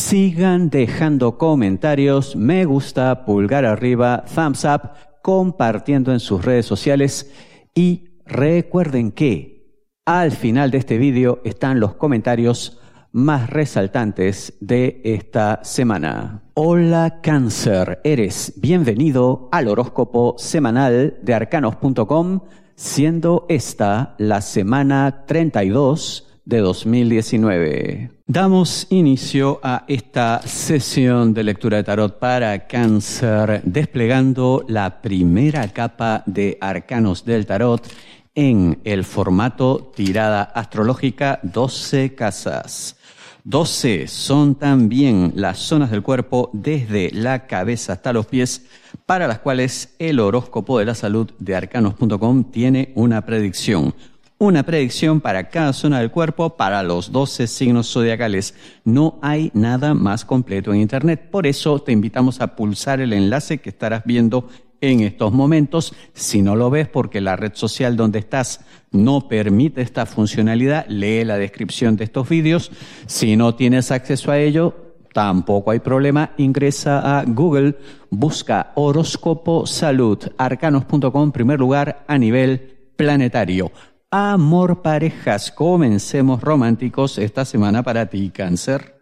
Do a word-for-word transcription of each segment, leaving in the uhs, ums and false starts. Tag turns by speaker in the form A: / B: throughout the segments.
A: Sigan dejando comentarios, me gusta, pulgar arriba, thumbs up, compartiendo en sus redes sociales y recuerden que al final de este vídeo están los comentarios más resaltantes de esta semana. Hola Cáncer, eres bienvenido al horóscopo semanal de arcanos punto com, siendo esta la semana treinta y dos de dos mil diecinueve. Damos inicio a esta sesión de lectura de tarot para Cáncer, desplegando la primera capa de arcanos del tarot en el formato tirada astrológica doce casas. doce son también las zonas del cuerpo desde la cabeza hasta los pies para las cuales el horóscopo de la salud de arcanos punto com tiene una predicción. Una predicción para cada zona del cuerpo para los doce signos zodiacales. No hay nada más completo en internet. Por eso te invitamos a pulsar el enlace que estarás viendo en estos momentos. Si no lo ves porque la red social donde estás no permite esta funcionalidad, lee la descripción de estos vídeos. Si no tienes acceso a ello, tampoco hay problema. Ingresa a Google, busca horóscopo salud, arcanos punto com, primer lugar a nivel planetario. Amor, parejas, comencemos románticos esta semana para ti, Cáncer.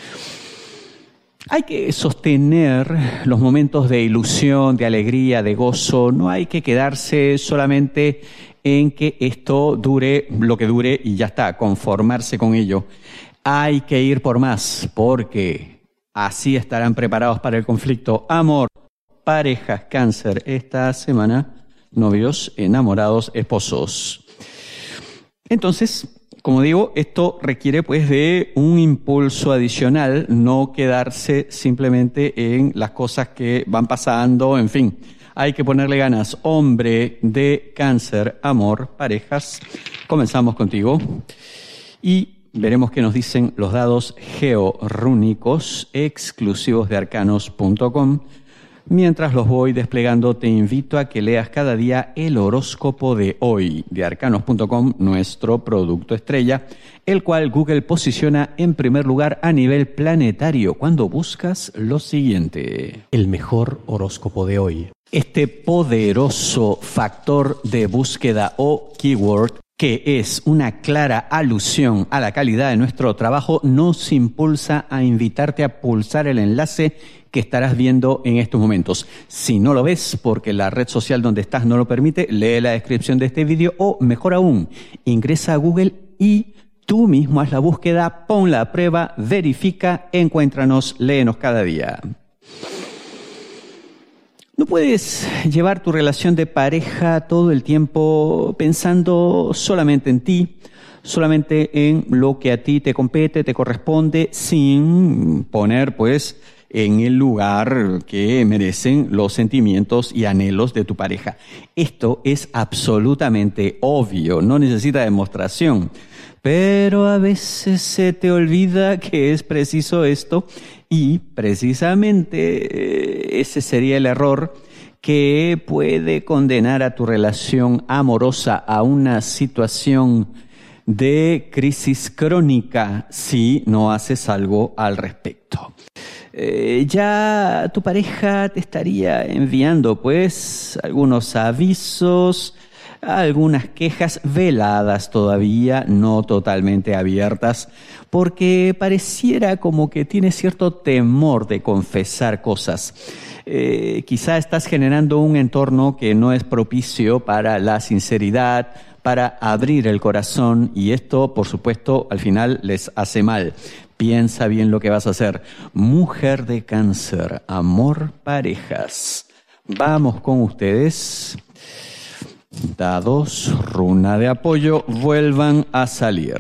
A: Hay que sostener los momentos de ilusión, de alegría, de gozo. No hay que quedarse solamente en que esto dure lo que dure y ya está, conformarse con ello. Hay que ir por más, porque así estarán preparados para el conflicto. Amor, parejas, Cáncer, esta semana, novios, enamorados, esposos. Entonces, como digo, esto requiere pues de un impulso adicional, no quedarse simplemente en las cosas que van pasando, en fin, hay que ponerle ganas. Hombre de Cáncer, amor, parejas, comenzamos contigo y veremos qué nos dicen los dados georrúnicos exclusivos de arcanos punto com. Mientras los voy desplegando, te invito a que leas cada día el horóscopo de hoy de arcanos punto com, nuestro producto estrella, el cual Google posiciona en primer lugar a nivel planetario cuando buscas lo siguiente.
B: El mejor horóscopo de hoy.
A: Este poderoso factor de búsqueda o keyword, que es una clara alusión a la calidad de nuestro trabajo, nos impulsa a invitarte a pulsar el enlace que estarás viendo en estos momentos. Si no lo ves porque la red social donde estás no lo permite, lee la descripción de este vídeo o, mejor aún, ingresa a Google y tú mismo haz la búsqueda, ponla a prueba, verifica, encuéntranos, léenos cada día. No puedes llevar tu relación de pareja todo el tiempo pensando solamente en ti, solamente en lo que a ti te compete, te corresponde, sin poner pues en el lugar que merecen los sentimientos y anhelos de tu pareja. Esto es absolutamente obvio, no necesita demostración, pero a veces se te olvida que es preciso esto y precisamente ese sería el error que puede condenar a tu relación amorosa a una situación de crisis crónica si no haces algo al respecto. Eh, ya tu pareja te estaría enviando pues algunos avisos, algunas quejas veladas todavía, no totalmente abiertas, porque pareciera como que tiene cierto temor de confesar cosas. Eh, quizá estás generando un entorno que no es propicio para la sinceridad, para abrir el corazón, y esto, por supuesto, al final les hace mal. Piensa bien lo que vas a hacer. Mujer de Cáncer, amor, parejas. Vamos con ustedes. Dados, runa de apoyo, vuelvan a salir.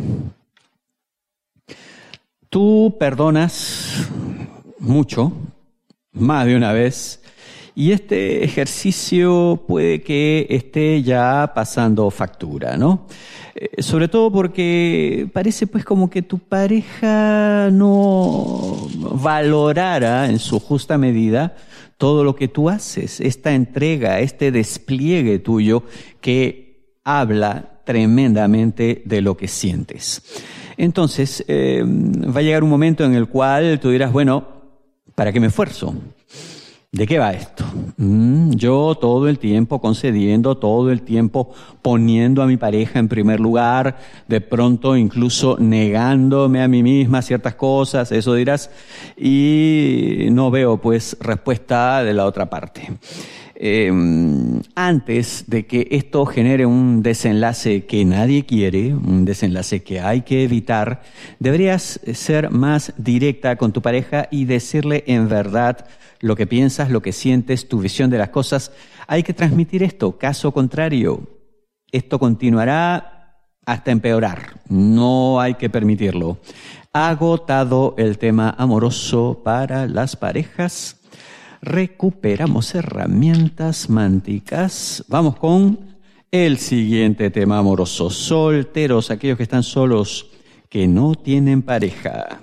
A: Tú perdonas mucho, más de una vez, y este ejercicio puede que esté ya pasando factura, ¿no? Eh, sobre todo porque parece pues como que tu pareja no valorara en su justa medida todo lo que tú haces, esta entrega, este despliegue tuyo que habla tremendamente de lo que sientes. Entonces, eh, va a llegar un momento en el cual tú dirás, bueno, ¿para qué me esfuerzo? ¿De qué va esto? Mm, yo todo el tiempo concediendo, todo el tiempo poniendo a mi pareja en primer lugar, de pronto incluso negándome a mí misma ciertas cosas, eso dirás, y no veo pues respuesta de la otra parte. Eh, antes de que esto genere un desenlace que nadie quiere, un desenlace que hay que evitar, deberías ser más directa con tu pareja y decirle en verdad lo que piensas, lo que sientes, tu visión de las cosas. Hay que transmitir esto. Caso contrario, esto continuará hasta empeorar. No hay que permitirlo. Agotado el tema amoroso para las parejas. Recuperamos herramientas mánticas. Vamos con el siguiente tema amoroso. Solteros, aquellos que están solos, que no tienen pareja.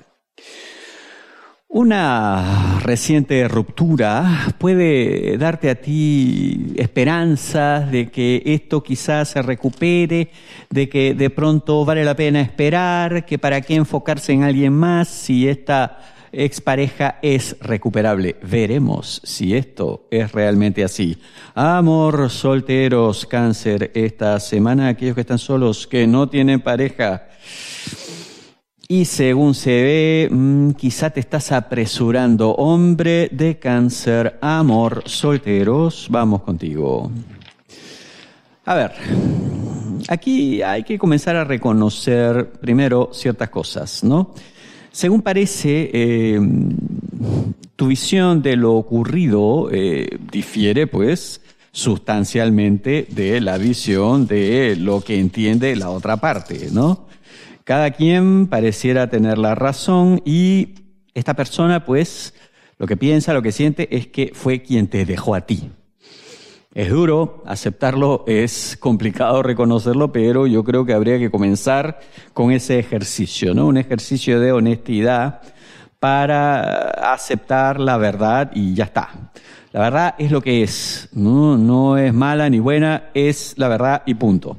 A: Una reciente ruptura puede darte a ti esperanzas de que esto quizás se recupere, de que de pronto vale la pena esperar, que para qué enfocarse en alguien más si esta expareja es recuperable. Veremos si esto es realmente así. Amor, solteros, Cáncer, esta semana aquellos que están solos, que no tienen pareja. Y según se ve, mmm, quizá te estás apresurando. Hombre de Cáncer, amor, solteros, vamos contigo. A ver, aquí hay que comenzar a reconocer primero ciertas cosas, ¿no? Según parece, eh, tu visión de lo ocurrido eh, difiere, pues, sustancialmente de la visión de lo que entiende la otra parte, ¿no? Cada quien pareciera tener la razón y esta persona, pues, lo que piensa, lo que siente es que fue quien te dejó a ti. Es duro aceptarlo, es complicado reconocerlo, pero yo creo que habría que comenzar con ese ejercicio, ¿no? Un ejercicio de honestidad para aceptar la verdad y ya está. La verdad es lo que es, no, no es mala ni buena, es la verdad y punto.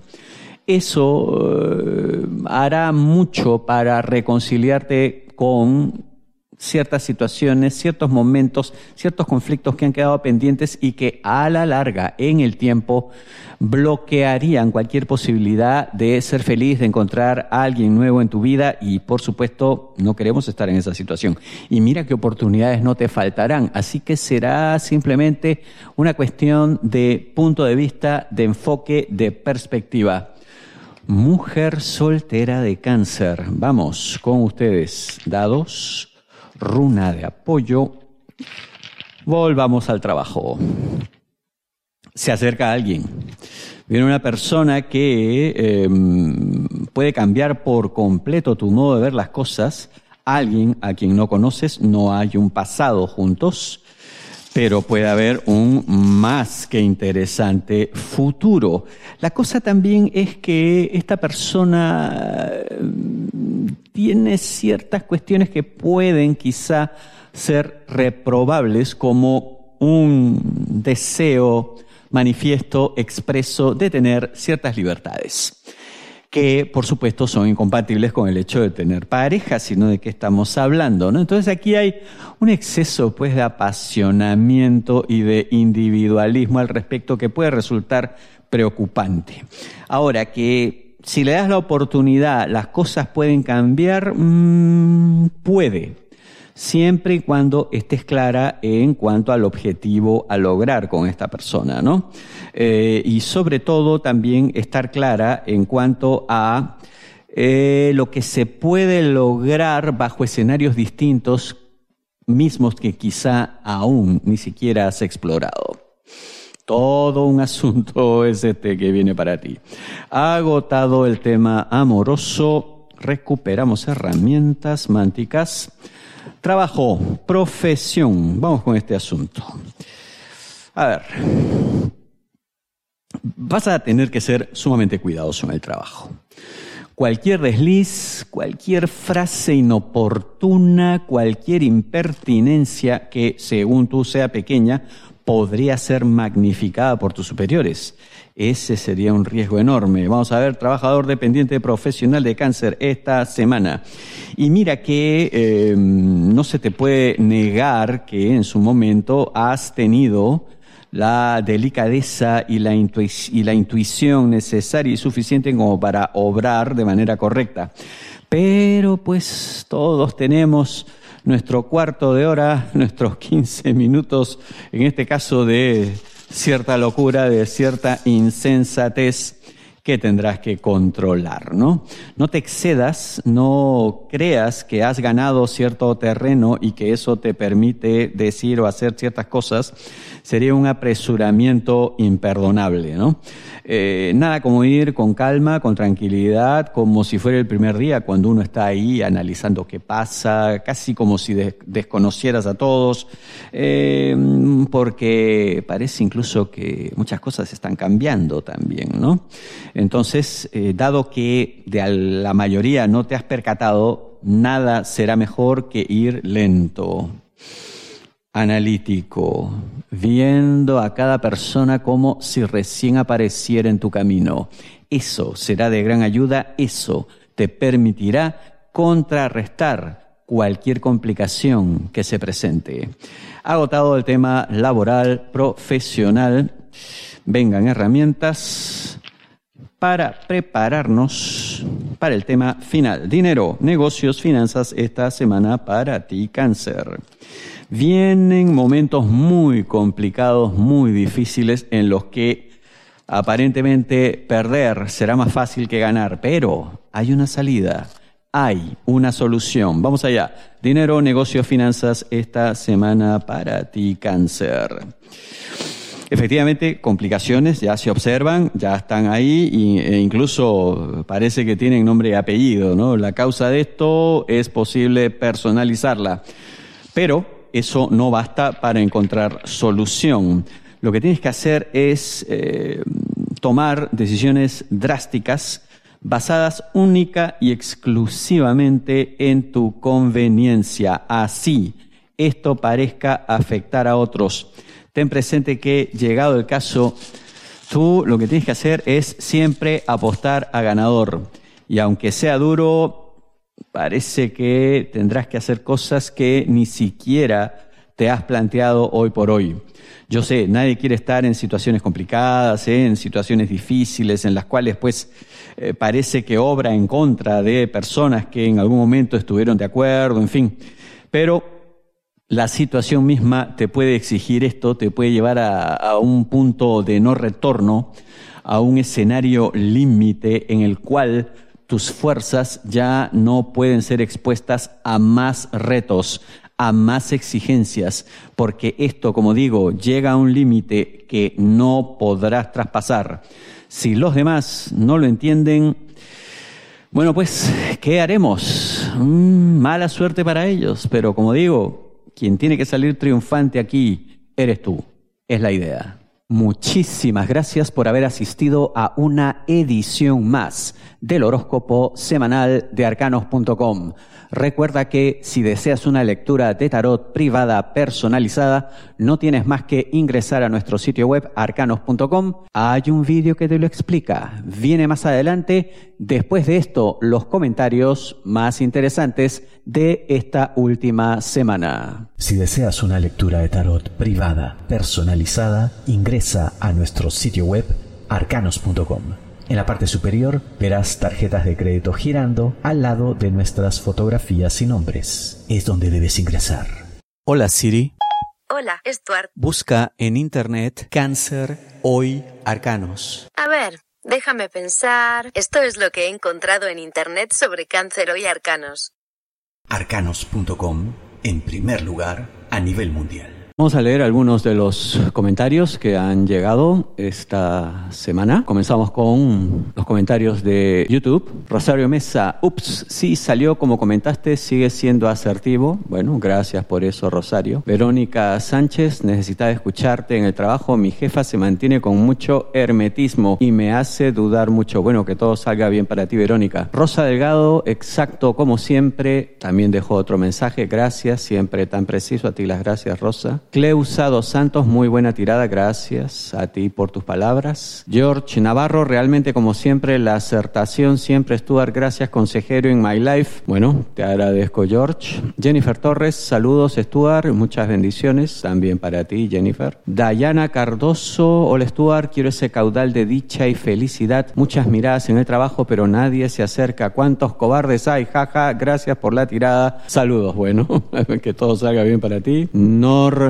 A: Eso eh, hará mucho para reconciliarte con ciertas situaciones, ciertos momentos, ciertos conflictos que han quedado pendientes y que a la larga, en el tiempo, bloquearían cualquier posibilidad de ser feliz, de encontrar a alguien nuevo en tu vida y, por supuesto, no queremos estar en esa situación. Y mira qué oportunidades no te faltarán, así que será simplemente una cuestión de punto de vista, de enfoque, de perspectiva. Mujer soltera de Cáncer, vamos con ustedes, dados, runa de apoyo, volvamos al trabajo. Se acerca a alguien, viene una persona que eh, puede cambiar por completo tu modo de ver las cosas, alguien a quien no conoces, no hay un pasado juntos, pero puede haber un más que interesante futuro. La cosa también es que esta persona tiene ciertas cuestiones que pueden quizá ser reprobables, como un deseo manifiesto, expreso de tener ciertas libertades, que por supuesto son incompatibles con el hecho de tener pareja, sino de qué estamos hablando, ¿no? Entonces aquí hay un exceso pues de apasionamiento y de individualismo al respecto que puede resultar preocupante. Ahora, que si le das la oportunidad las cosas pueden cambiar, mmm, puede, siempre y cuando estés clara en cuanto al objetivo a lograr con esta persona, ¿no? Eh, y sobre todo también estar clara en cuanto a eh, lo que se puede lograr bajo escenarios distintos, mismos que quizá aún ni siquiera has explorado. Todo un asunto es este que viene para ti. Agotado el tema amoroso, recuperamos herramientas mánticas. Trabajo, profesión. Vamos con este asunto. A ver, vas a tener que ser sumamente cuidadoso en el trabajo. Cualquier desliz, cualquier frase inoportuna, cualquier impertinencia que, según tú, sea pequeña, podría ser magnificada por tus superiores. Ese sería un riesgo enorme. Vamos a ver, trabajador dependiente profesional de cáncer esta semana. Y mira que eh, no se te puede negar que en su momento has tenido la delicadeza y la, intu- y la intuición necesaria y suficiente como para obrar de manera correcta. Pero pues todos tenemos nuestro cuarto de hora, nuestros quince minutos, en este caso de cierta locura, de cierta insensatez que tendrás que controlar, ¿no? No te excedas, no creas que has ganado cierto terreno y que eso te permite decir o hacer ciertas cosas. Sería un apresuramiento imperdonable, ¿no? Eh, nada como ir con calma, con tranquilidad, como si fuera el primer día, cuando uno está ahí analizando qué pasa, casi como si de- desconocieras a todos, eh, porque parece incluso que muchas cosas están cambiando también, ¿no? Entonces, eh, dado que de la mayoría no te has percatado, nada será mejor que ir lento, analítico, viendo a cada persona como si recién apareciera en tu camino. Eso será de gran ayuda, eso te permitirá contrarrestar cualquier complicación que se presente. Agotado el tema laboral, profesional, vengan herramientas para prepararnos para el tema final. Dinero, negocios, finanzas esta semana para ti, Cáncer. Vienen momentos muy complicados, muy difíciles, en los que aparentemente perder será más fácil que ganar, pero hay una salida, hay una solución. Vamos allá. Dinero, negocios, finanzas esta semana para ti, Cáncer. Efectivamente, complicaciones ya se observan, ya están ahí e incluso parece que tienen nombre y apellido, ¿no? La causa de esto es posible personalizarla, pero eso no basta para encontrar solución. Lo que tienes que hacer es eh, tomar decisiones drásticas basadas única y exclusivamente en tu conveniencia. Así, esto parezca afectar a otros. Ten presente que, llegado el caso, tú lo que tienes que hacer es siempre apostar a ganador. Y aunque sea duro, parece que tendrás que hacer cosas que ni siquiera te has planteado hoy por hoy. Yo sé, nadie quiere estar en situaciones complicadas, ¿eh? en situaciones difíciles, en las cuales pues eh, parece que obra en contra de personas que en algún momento estuvieron de acuerdo, en fin. Pero la situación misma te puede exigir esto, te puede llevar a, a un punto de no retorno, a un escenario límite en el cual tus fuerzas ya no pueden ser expuestas a más retos, a más exigencias, porque esto, como digo, llega a un límite que no podrás traspasar. Si los demás no lo entienden, bueno, pues, ¿qué haremos? Mm, mala suerte para ellos, pero como digo, quien tiene que salir triunfante aquí eres tú, es la idea. Muchísimas gracias por haber asistido a una edición más del horóscopo semanal de arcanos punto com. Recuerda que si deseas una lectura de tarot privada personalizada, no tienes más que ingresar a nuestro sitio web arcanos punto com. Hay un vídeo que te lo explica. Viene más adelante. Después de esto, los comentarios más interesantes de esta última semana.
B: Si deseas una lectura de tarot privada personalizada, ingresa a nuestro sitio web arcanos punto com. En la parte superior verás tarjetas de crédito girando al lado de nuestras fotografías y nombres. Es donde debes ingresar.
A: Hola Siri.
C: Hola, Stuart.
A: Busca en internet Cáncer Hoy Arcanos.
C: A ver, déjame pensar. Esto es lo que he encontrado en internet sobre Cáncer Hoy Arcanos.
B: arcanos punto com, en primer lugar a nivel mundial.
A: Vamos a leer algunos de los comentarios que han llegado esta semana. Comenzamos con los comentarios de YouTube. Rosario Mesa, ups, sí salió como comentaste, sigue siendo asertivo. Bueno, gracias por eso, Rosario. Verónica Sánchez, necesitaba escucharte en el trabajo. Mi jefa se mantiene con mucho hermetismo y me hace dudar mucho. Bueno, que todo salga bien para ti, Verónica. Rosa Delgado, exacto como siempre, también dejó otro mensaje. Gracias, siempre tan preciso. A ti las gracias, Rosa. Cleusa dos Santos, muy buena tirada, gracias a ti por tus palabras. George Navarro, realmente como siempre, la acertación siempre, Stuart, gracias, consejero in my life. Bueno, te agradezco, George. Jennifer Torres, saludos, Stuart, muchas bendiciones también para ti, Jennifer. Dayana Cardoso, hola, Stuart, quiero ese caudal de dicha y felicidad, muchas miradas en el trabajo, pero nadie se acerca. ¿Cuántos cobardes hay? Jaja, gracias por la tirada. Saludos, bueno, que todo salga bien para ti. Nor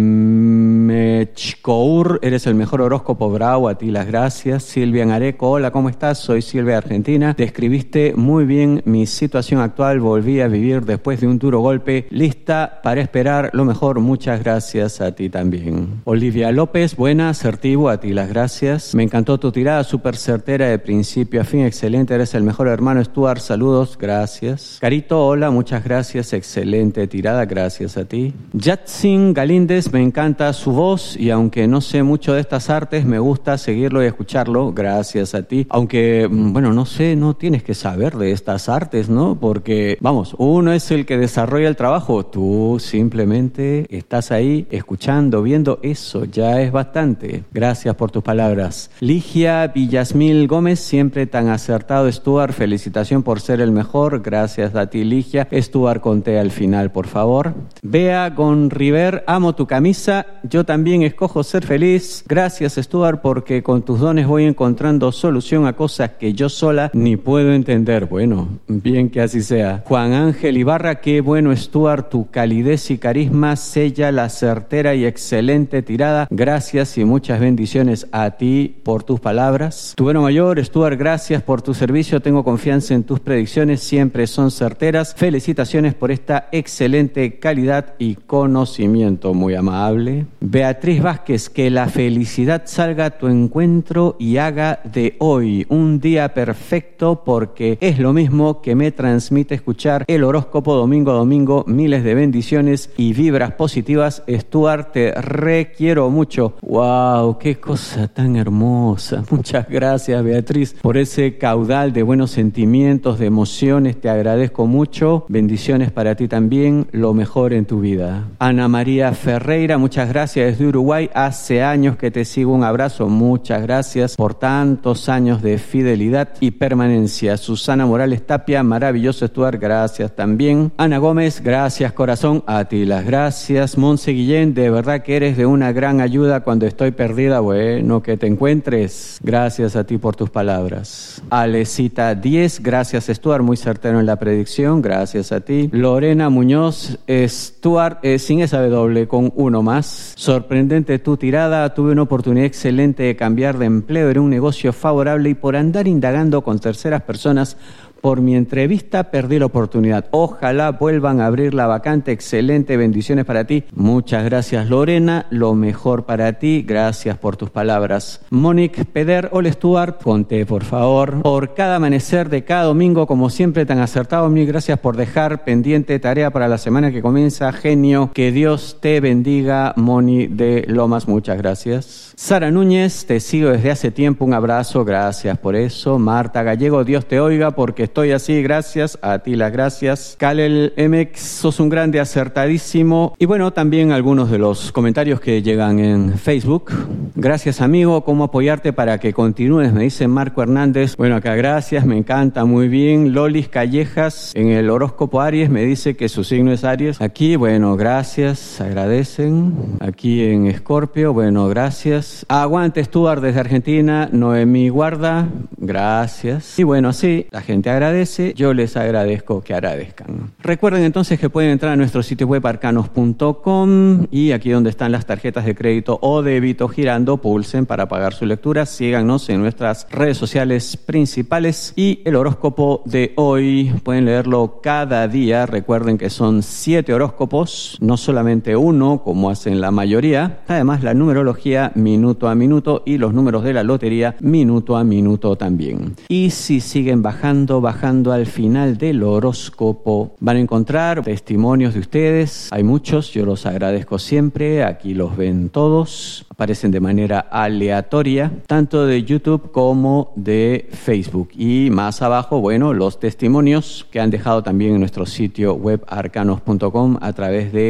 A: Mechkour, eres el mejor horóscopo, bravo, a ti las gracias. Silvia Areco, hola, ¿cómo estás? Soy Silvia, Argentina. Describiste muy bien mi situación actual, volví a vivir después de un duro golpe, lista para esperar lo mejor, muchas gracias a ti también. Olivia López, buena, asertivo, a ti las gracias. Me encantó tu tirada, súper certera de principio a fin, excelente, eres el mejor hermano, Stuart, saludos, gracias. Carito, hola, muchas gracias, excelente tirada, gracias a ti. Yatsin Galíndez, me encanta su voz y aunque no sé mucho de estas artes, me gusta seguirlo y escucharlo, gracias a ti. Aunque, bueno, no sé, no tienes que saber de estas artes, ¿no? Porque, vamos, uno es el que desarrolla el trabajo, tú simplemente estás ahí escuchando, viendo, eso ya es bastante. Gracias por tus palabras. Ligia Villasmil Gómez, siempre tan acertado, Stuart, felicitación por ser el mejor, gracias a ti, Ligia. Stuart, conté al final, por favor. Bea Gonriver, amo tu camisa, yo también escojo ser feliz. Gracias, Stuart, porque con tus dones voy encontrando solución a cosas que yo sola ni puedo entender. Bueno, bien que así sea. Juan Ángel Ibarra, qué bueno, Stuart, tu calidez y carisma sella la certera y excelente tirada. Gracias y muchas bendiciones a ti por tus palabras. Tu bueno mayor, Stuart, gracias por tu servicio, tengo confianza en tus predicciones, siempre son certeras. Felicitaciones por esta excelente calidad y conocimiento, muy amable. Beatriz Vázquez, que la felicidad salga a tu encuentro y haga de hoy un día perfecto, porque es lo mismo que me transmite escuchar el horóscopo domingo a domingo. Miles de bendiciones y vibras positivas. Stuart, te requiero mucho. ¡Wow! ¡Qué cosa tan hermosa! Muchas gracias, Beatriz, por ese caudal de buenos sentimientos, de emociones. Te agradezco mucho. Bendiciones para ti también. Lo mejor en tu vida. Ana María Ferreira, muchas gracias desde Uruguay. Hace años que te sigo. Un abrazo. Muchas gracias por tantos años de fidelidad y permanencia. Susana Morales Tapia, maravilloso, Stuart, gracias también. Ana Gómez, gracias, corazón, a ti las gracias. Monse Guillén, de verdad que eres de una gran ayuda cuando estoy perdida. Bueno, que te encuentres. Gracias a ti por tus palabras. Alecita diez, gracias, Stuart, muy certero en la predicción. Gracias a ti. Lorena Muñoz, Stuart, eh, sin esa W, con uno más. Sorprendente tu tirada. Tuve una oportunidad excelente de cambiar de empleo, era un negocio favorable y por andar indagando con terceras personas por mi entrevista perdí la oportunidad. Ojalá vuelvan a abrir la vacante. Excelente, bendiciones para ti. Muchas gracias, Lorena. Lo mejor para ti. Gracias por tus palabras. Monique Peder, hola, Stuart. Conté, por favor. Por cada amanecer de cada domingo, como siempre, tan acertado. Mil gracias por dejar pendiente tarea para la semana que comienza. Genio. Que Dios te bendiga, Moni de Lomas. Muchas gracias. Sara Núñez, te sigo desde hace tiempo. Un abrazo. Gracias por eso. Marta Gallego, Dios te oiga porque estoy así, gracias, a ti las gracias. Kalel M X, sos un grande, acertadísimo. Y bueno, también algunos de los comentarios que llegan en Facebook. Gracias, amigo, ¿cómo apoyarte para que continúes? Me dice Marco Hernández. Bueno, acá gracias, me encanta, muy bien. Lolis Callejas, en el horóscopo Aries, me dice que su signo es Aries. Aquí, bueno, gracias, agradecen. Aquí en Escorpio, bueno, gracias. Aguante, Stuart, desde Argentina. Noemí Guarda, gracias. Y bueno, sí, la gente agradece. Yo les agradezco que agradezcan. Recuerden entonces que pueden entrar a nuestro sitio web arcanos punto com y aquí donde están las tarjetas de crédito o débito girando, pulsen para pagar su lectura. Síganos en nuestras redes sociales principales y el horóscopo de hoy pueden leerlo cada día. Recuerden que son siete horóscopos, no solamente uno como hacen la mayoría. Además, la numerología minuto a minuto y los números de la lotería minuto a minuto también. Y si siguen bajando, bajando Bajando al final del horóscopo van a encontrar testimonios de ustedes. Hay muchos, yo los agradezco siempre. Aquí los ven todos. Aparecen de manera aleatoria, tanto de YouTube como de Facebook. Y más abajo, bueno, los testimonios que han dejado también en nuestro sitio web arcanos punto com a través de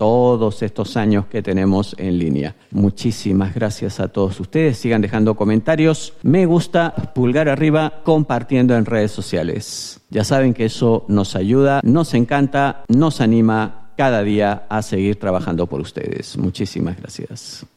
A: todos estos años que tenemos en línea. Muchísimas gracias a todos ustedes. Sigan dejando comentarios, me gusta, pulgar arriba, compartiendo en redes sociales. Ya saben que eso nos ayuda, nos encanta, nos anima cada día a seguir trabajando por ustedes. Muchísimas gracias.